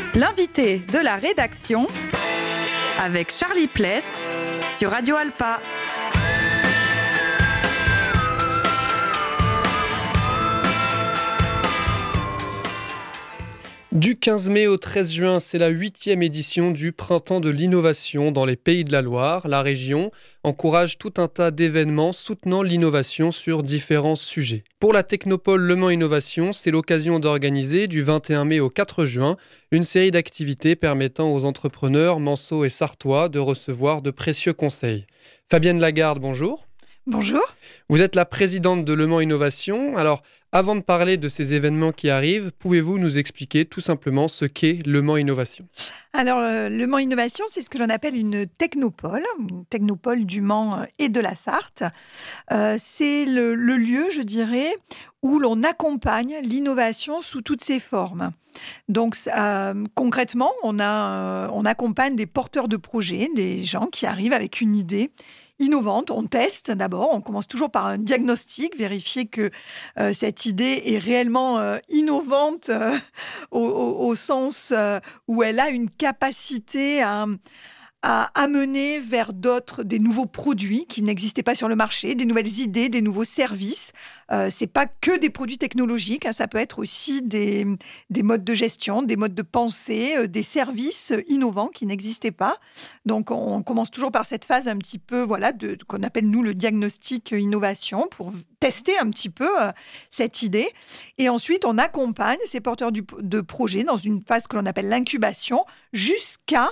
L'invité de la rédaction avec Charlie Pless sur Radio Alpa. Du 15 mai au 13 juin, c'est la 8e édition du Printemps de l'innovation dans les Pays de la Loire. La région encourage tout un tas d'événements soutenant l'innovation sur différents sujets. Pour la Technopole Le Mans Innovation, c'est l'occasion d'organiser du 21 mai au 4 juin une série d'activités permettant aux entrepreneurs manceaux et sartois de recevoir de précieux conseils. Fabienne Lagarde, bonjour. Bonjour. Vous êtes la présidente de Le Mans Innovation. Alors, avant de parler de ces événements qui arrivent, pouvez-vous nous expliquer tout simplement ce qu'est Le Mans Innovation ? Alors, Le Mans Innovation, c'est ce que l'on appelle une technopole du Mans et de la Sarthe. C'est le lieu, je dirais, où l'on accompagne l'innovation sous toutes ses formes. Donc, concrètement, on accompagne des porteurs de projets, des gens qui arrivent avec une idée innovante. On teste d'abord, on commence toujours par un diagnostic, vérifier que cette idée est réellement innovante au sens où elle a une capacité à amener vers des nouveaux produits qui n'existaient pas sur le marché, des nouvelles idées, des nouveaux services. C'est pas que des produits technologiques, ça peut être aussi des modes de gestion, des modes de pensée, des services innovants qui n'existaient pas. Donc, on commence toujours par cette phase un petit peu, qu'on appelle nous le diagnostic innovation pour tester un petit peu cette idée. Et ensuite, on accompagne ces porteurs de projets dans une phase que l'on appelle l'incubation jusqu'à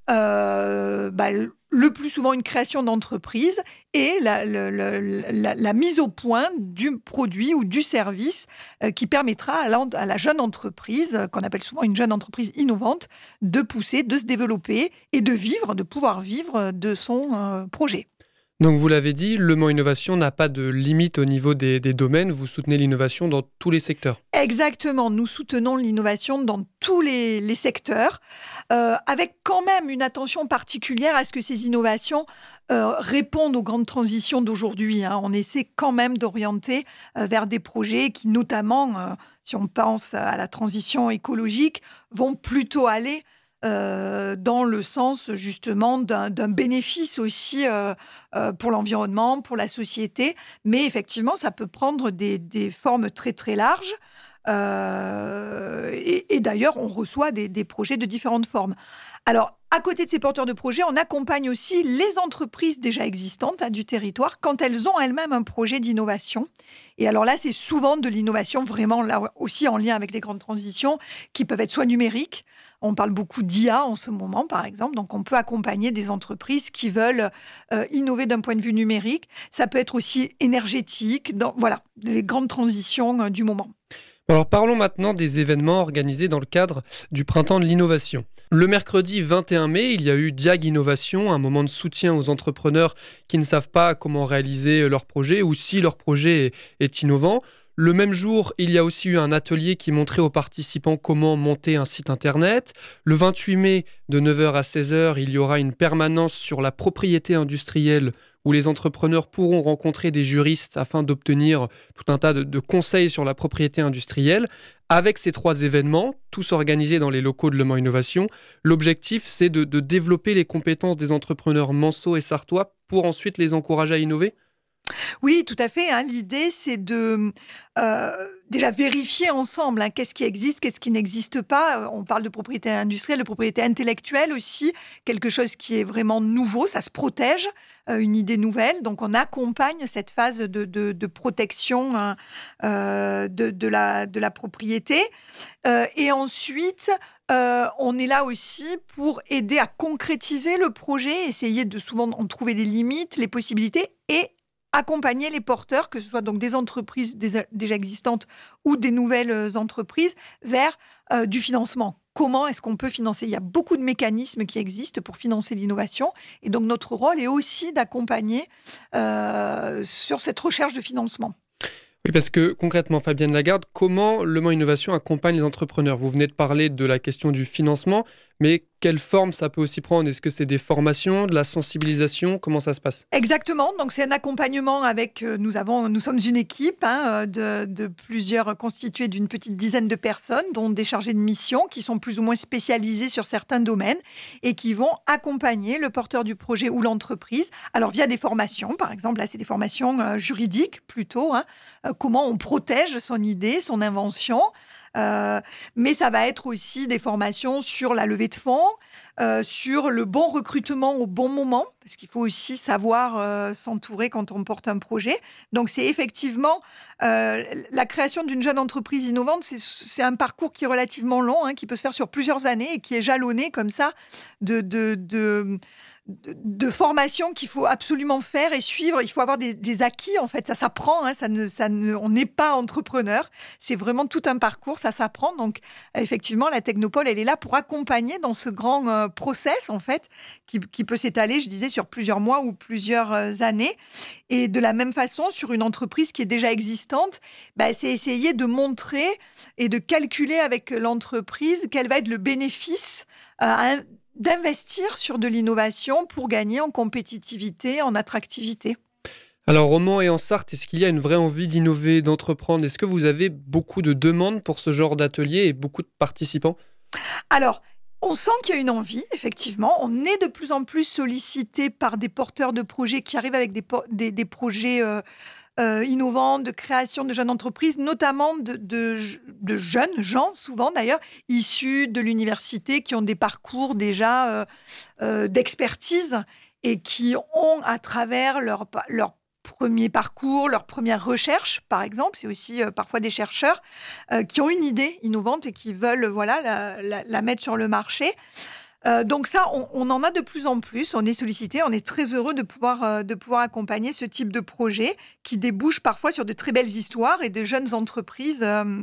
le plus souvent une création d'entreprise et la mise au point du produit ou du service qui permettra à la jeune entreprise, qu'on appelle souvent une jeune entreprise innovante, de pousser, de se développer et de pouvoir vivre de son projet. Donc vous l'avez dit, Le Mans Innovation n'a pas de limite au niveau des domaines. Vous soutenez l'innovation dans tous les secteurs. Exactement, nous soutenons l'innovation dans tous les secteurs, avec quand même une attention particulière à ce que ces innovations répondent aux grandes transitions d'aujourd'hui. On essaie quand même d'orienter vers des projets qui, notamment, si on pense à la transition écologique, vont plutôt aller dans le sens justement d'un bénéfice aussi pour l'environnement, pour la société. Mais effectivement, ça peut prendre des formes très très larges. Et d'ailleurs, on reçoit des projets de différentes formes. Alors, à côté de ces porteurs de projets, on accompagne aussi les entreprises déjà existantes du territoire quand elles ont elles-mêmes un projet d'innovation. Et alors là, c'est souvent de l'innovation vraiment là aussi en lien avec les grandes transitions qui peuvent être soit numériques. On parle beaucoup d'IA en ce moment, par exemple. Donc, on peut accompagner des entreprises qui veulent innover d'un point de vue numérique. Ça peut être aussi énergétique. Les grandes transitions du moment. Alors parlons maintenant des événements organisés dans le cadre du Printemps de l'innovation. Le mercredi 21 mai, il y a eu Diag Innovation, un moment de soutien aux entrepreneurs qui ne savent pas comment réaliser leur projet ou si leur projet est innovant. Le même jour, il y a aussi eu un atelier qui montrait aux participants comment monter un site internet. Le 28 mai, de 9h à 16h, il y aura une permanence sur la propriété industrielle où les entrepreneurs pourront rencontrer des juristes afin d'obtenir tout un tas de conseils sur la propriété industrielle. Avec ces 3 événements, tous organisés dans les locaux de Le Mans Innovation, l'objectif, c'est de développer les compétences des entrepreneurs manceaux et sartois pour ensuite les encourager à innover. Oui, tout à fait. L'idée, c'est de déjà vérifier ensemble qu'est-ce qui existe, qu'est-ce qui n'existe pas. On parle de propriété industrielle, de propriété intellectuelle aussi, quelque chose qui est vraiment nouveau, ça se protège, une idée nouvelle. Donc, on accompagne cette phase de protection de la propriété. Et ensuite, on est là aussi pour aider à concrétiser le projet, essayer de souvent en trouver les limites, les possibilités et accompagner les porteurs, que ce soit donc des entreprises déjà existantes ou des nouvelles entreprises, vers du financement. Comment est-ce qu'on peut financer ? Il y a beaucoup de mécanismes qui existent pour financer l'innovation. Et donc, notre rôle est aussi d'accompagner sur cette recherche de financement. Oui, parce que concrètement, Fabienne Lagarde, comment Le Mans Innovation accompagne les entrepreneurs ? Vous venez de parler de la question du financement, Mais quelle forme ça peut aussi prendre? Est-ce que c'est des formations, de la sensibilisation? Comment ça se passe? Exactement, donc c'est un accompagnement avec, nous sommes une équipe de plusieurs, constituée d'une petite dizaine de personnes, dont des chargés de mission qui sont plus ou moins spécialisés sur certains domaines et qui vont accompagner le porteur du projet ou l'entreprise. Alors via des formations, par exemple, là c'est des formations juridiques plutôt, comment on protège son idée, son invention. Mais ça va être aussi des formations sur la levée de fonds, sur le bon recrutement au bon moment, parce qu'il faut aussi savoir s'entourer quand on porte un projet. Donc c'est effectivement la création d'une jeune entreprise innovante, c'est un parcours qui est relativement long, qui peut se faire sur plusieurs années et qui est jalonné comme ça de formations qu'il faut absolument faire et suivre. Il faut avoir des acquis, en fait. Ça s'apprend, on n'est pas entrepreneur. C'est vraiment tout un parcours, ça s'apprend. Donc, effectivement, la Technopole, elle est là pour accompagner dans ce grand process, en fait, qui peut s'étaler, je disais, sur plusieurs mois ou plusieurs années. Et de la même façon, sur une entreprise qui est déjà existante, c'est essayer de montrer et de calculer avec l'entreprise quel va être le bénéfice d'investir sur de l'innovation pour gagner en compétitivité, en attractivité. Alors, au Mans et en Sarthe, est-ce qu'il y a une vraie envie d'innover, d'entreprendre? Est-ce que vous avez beaucoup de demandes pour ce genre d'atelier et beaucoup de participants? Alors, on sent qu'il y a une envie, effectivement. On est de plus en plus sollicité par des porteurs de projets qui arrivent avec des projets innovants, de création de jeunes entreprises, notamment de jeunes gens, souvent d'ailleurs, issus de l'université, qui ont des parcours déjà d'expertise et qui ont, à travers leur premier parcours, leur première recherche, par exemple, c'est aussi parfois des chercheurs qui ont une idée innovante et qui veulent la mettre sur le marché. Donc ça, on en a de plus en plus, on est sollicité, on est très heureux de pouvoir accompagner ce type de projet qui débouche parfois sur de très belles histoires et de jeunes entreprises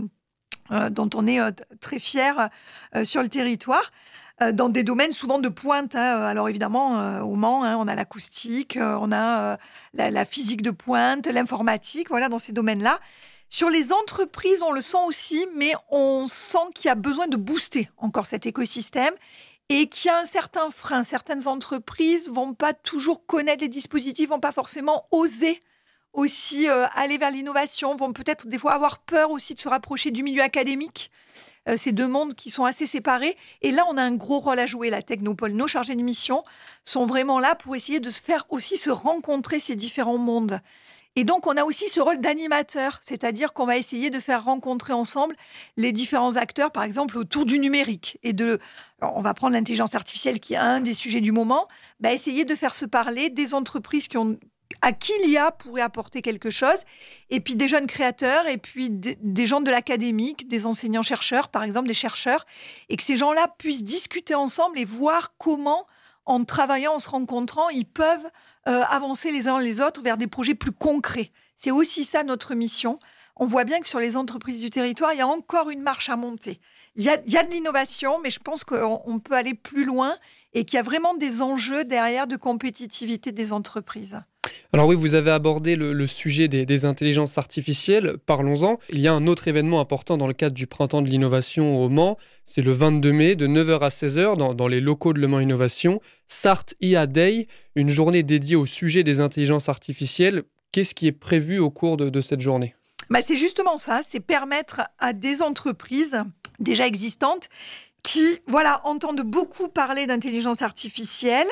dont on est très fiers sur le territoire, dans des domaines souvent de pointe. Alors évidemment, au Mans, on a l'acoustique, on a la physique de pointe, l'informatique, voilà, dans ces domaines-là. Sur les entreprises, on le sent aussi, mais on sent qu'il y a besoin de booster encore cet écosystème. Et qu'il y a un certain frein. Certaines entreprises vont pas toujours connaître les dispositifs, vont pas forcément oser aussi aller vers l'innovation, vont peut-être des fois avoir peur aussi de se rapprocher du milieu académique. Ces deux mondes qui sont assez séparés. Et là, on a un gros rôle à jouer. La Technopole, nos chargés de mission sont vraiment là pour essayer de se rencontrer ces différents mondes. Et donc, on a aussi ce rôle d'animateur, c'est-à-dire qu'on va essayer de faire rencontrer ensemble les différents acteurs, par exemple, autour du numérique. Alors, on va prendre l'intelligence artificielle, qui est un des sujets du moment, essayer de faire se parler des entreprises à qui l'IA pourrait apporter quelque chose, et puis des jeunes créateurs, et puis des gens de l'académique, des enseignants-chercheurs, par exemple, des chercheurs, et que ces gens-là puissent discuter ensemble et voir comment, en travaillant, en se rencontrant, ils peuvent avancer les uns les autres vers des projets plus concrets. C'est aussi ça notre mission. On voit bien que sur les entreprises du territoire, il y a encore une marche à monter. Il y a de l'innovation, mais je pense qu'on peut aller plus loin et qu'il y a vraiment des enjeux derrière de compétitivité des entreprises. Alors oui, vous avez abordé le sujet des intelligences artificielles, parlons-en. Il y a un autre événement important dans le cadre du Printemps de l'innovation au Mans, c'est le 22 mai de 9h à 16h dans les locaux de Le Mans Innovation, Sarthe IA Day, une journée dédiée au sujet des intelligences artificielles. Qu'est-ce qui est prévu au cours de cette journée ? C'est justement ça, c'est permettre à des entreprises déjà existantes qui entendent beaucoup parler d'intelligence artificielle,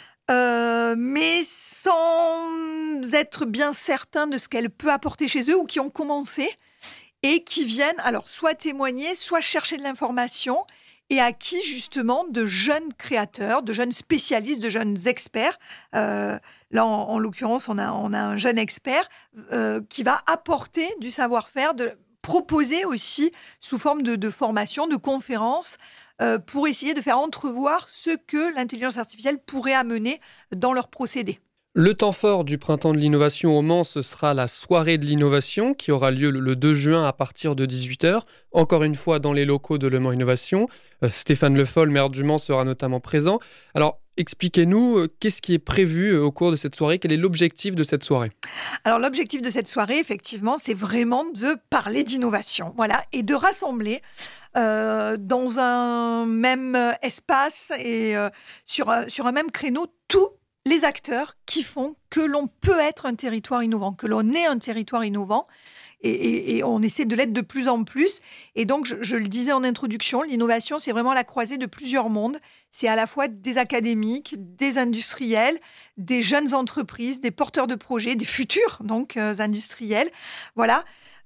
mais sans être bien certains de ce qu'elle peut apporter chez eux ou qui ont commencé et qui viennent alors soit témoigner, soit chercher de l'information et à qui justement de jeunes créateurs, de jeunes spécialistes, de jeunes experts, là en l'occurrence on a un jeune expert qui va apporter du savoir-faire, proposer aussi sous forme de formation, de conférences, pour essayer de faire entrevoir ce que l'intelligence artificielle pourrait amener dans leurs procédés. Le temps fort du Printemps de l'innovation au Mans, ce sera la soirée de l'innovation qui aura lieu le 2 juin à partir de 18h, encore une fois dans les locaux de Le Mans Innovation. Stéphane Le Foll, maire du Mans, sera notamment présent. Alors, Expliquez-nous qu'est-ce qui est prévu au cours de cette soirée, quel est l'objectif de cette soirée ? Alors l'objectif de cette soirée, effectivement, c'est vraiment de parler d'innovation, voilà, et de rassembler dans un même espace et sur un même créneau tous les acteurs qui font que l'on peut être un territoire innovant, que l'on est un territoire innovant. Et on essaie de l'être de plus en plus. Et donc, je le disais en introduction, l'innovation, c'est vraiment la croisée de plusieurs mondes. C'est à la fois des académiques, des industriels, des jeunes entreprises, des porteurs de projets, des futurs donc industriels. Voilà.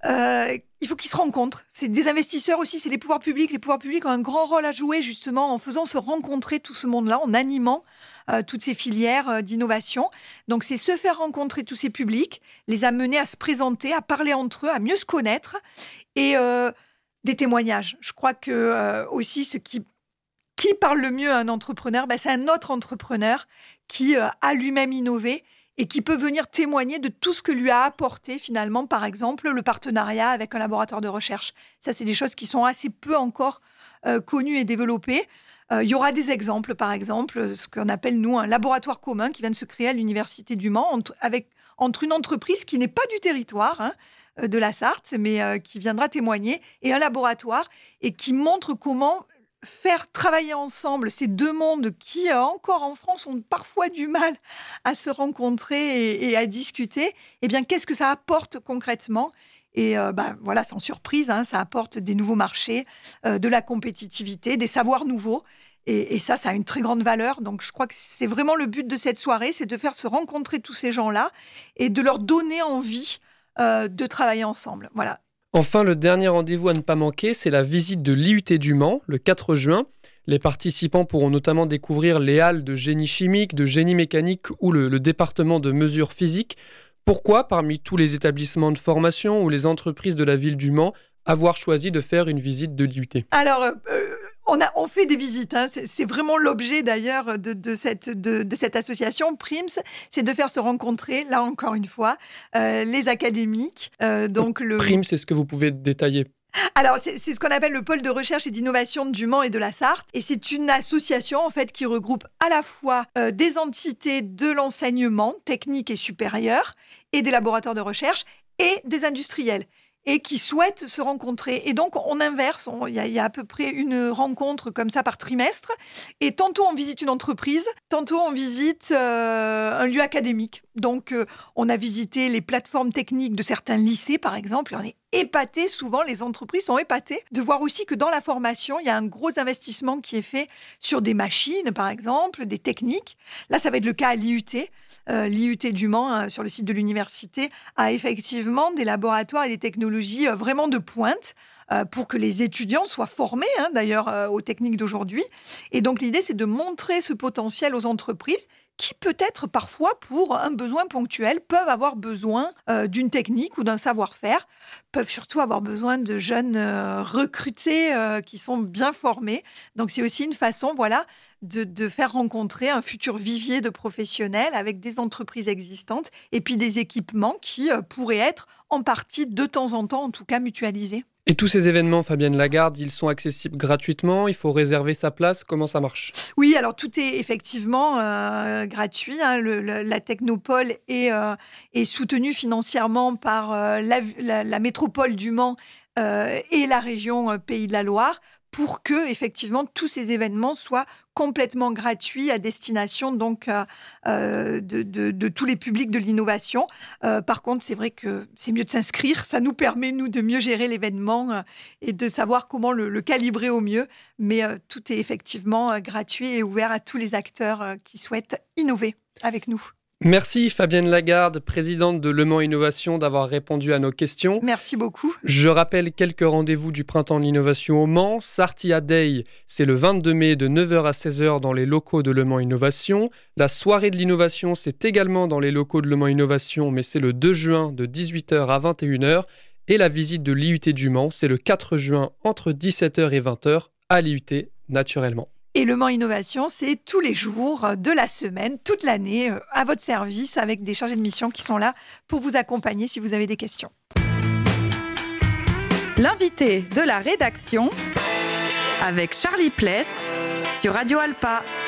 Il faut qu'ils se rencontrent. C'est des investisseurs aussi, c'est les pouvoirs publics. Les pouvoirs publics ont un grand rôle à jouer justement en faisant se rencontrer tout ce monde-là, en animant toutes ces filières d'innovation. Donc, c'est se faire rencontrer tous ces publics, les amener à se présenter, à parler entre eux, à mieux se connaître et des témoignages. Je crois que aussi ce qui parle le mieux à un entrepreneur, c'est un autre entrepreneur qui a lui-même innové et qui peut venir témoigner de tout ce que lui a apporté finalement, par exemple, le partenariat avec un laboratoire de recherche. Ça, c'est des choses qui sont assez peu encore connues et développées. Il y aura des exemples, par exemple, ce qu'on appelle, nous, un laboratoire commun qui vient de se créer à l'Université du Mans entre une entreprise qui n'est pas du territoire de la Sarthe, mais qui viendra témoigner, et un laboratoire, et qui montre comment faire travailler ensemble ces deux mondes qui, encore en France, ont parfois du mal à se rencontrer et à discuter. Eh bien, qu'est-ce que ça apporte concrètement ? Et voilà, sans surprise, ça apporte des nouveaux marchés, de la compétitivité, des savoirs nouveaux. Et ça a une très grande valeur. Donc, je crois que c'est vraiment le but de cette soirée, c'est de faire se rencontrer tous ces gens-là et de leur donner envie de travailler ensemble. Voilà. Enfin, le dernier rendez-vous à ne pas manquer, c'est la visite de l'IUT du Mans, le 4 juin. Les participants pourront notamment découvrir les halles de génie chimique, de génie mécanique ou le département de mesures physiques. Pourquoi, parmi tous les établissements de formation ou les entreprises de la ville du Mans, avoir choisi de faire une visite de l'IUT ? Alors, on fait des visites. C'est vraiment l'objet d'ailleurs de cette association PRIMS, c'est de faire se rencontrer, là encore une fois, les académiques. PRIMS, c'est ce que vous pouvez détailler ? Alors, c'est ce qu'on appelle le pôle de recherche et d'innovation du Mans et de la Sarthe. Et c'est une association, en fait, qui regroupe à la fois des entités de l'enseignement technique et supérieur et des laboratoires de recherche et des industriels et qui souhaitent se rencontrer. Et donc, on inverse. Il y a à peu près une rencontre comme ça par trimestre. Et tantôt, on visite une entreprise, tantôt, on visite un lieu académique. Donc, on a visité les plateformes techniques de certains lycées, par exemple. Et on est épatés, souvent, les entreprises sont épatées de voir aussi que dans la formation, il y a un gros investissement qui est fait sur des machines, par exemple, des techniques. Là, ça va être le cas à l'IUT. L'IUT du Mans, sur le site de l'université, a effectivement des laboratoires et des technologies vraiment de pointe pour que les étudiants soient formés, d'ailleurs, aux techniques d'aujourd'hui. Et donc, l'idée, c'est de montrer ce potentiel aux entreprises qui, peut-être, parfois, pour un besoin ponctuel, peuvent avoir besoin d'une technique ou d'un savoir-faire, peuvent surtout avoir besoin de jeunes recrutés qui sont bien formés. Donc, c'est aussi une façon, voilà, de faire rencontrer un futur vivier de professionnels avec des entreprises existantes et puis des équipements qui pourraient être en partie, de temps en temps, en tout cas, mutualisés. Et tous ces événements, Fabienne Lagarde, ils sont accessibles gratuitement, il faut réserver sa place, comment ça marche ? Oui, alors tout est effectivement gratuit. La Technopole est soutenue financièrement par la métropole du Mans et la région Pays de la Loire pour que, effectivement, tous ces événements soient complètement gratuits à destination donc de tous les publics de l'innovation. Par contre, c'est vrai que c'est mieux de s'inscrire. Ça nous permet, nous, de mieux gérer l'événement et de savoir comment le calibrer au mieux. Mais tout est effectivement gratuit et ouvert à tous les acteurs qui souhaitent innover avec nous. Merci Fabienne Lagarde, présidente de Le Mans Innovation, d'avoir répondu à nos questions. Merci beaucoup. Je rappelle quelques rendez-vous du Printemps de l'Innovation au Mans. Sartia Day, c'est le 22 mai de 9h à 16h dans les locaux de Le Mans Innovation. La soirée de l'innovation, c'est également dans les locaux de Le Mans Innovation, mais c'est le 2 juin de 18h à 21h. Et la visite de l'IUT du Mans, c'est le 4 juin entre 17h et 20h à l'IUT, naturellement. Et Le Mans Innovation, c'est tous les jours de la semaine, toute l'année, à votre service, avec des chargés de mission qui sont là pour vous accompagner si vous avez des questions. L'invité de la rédaction avec Charlie Pless sur Radio Alpa.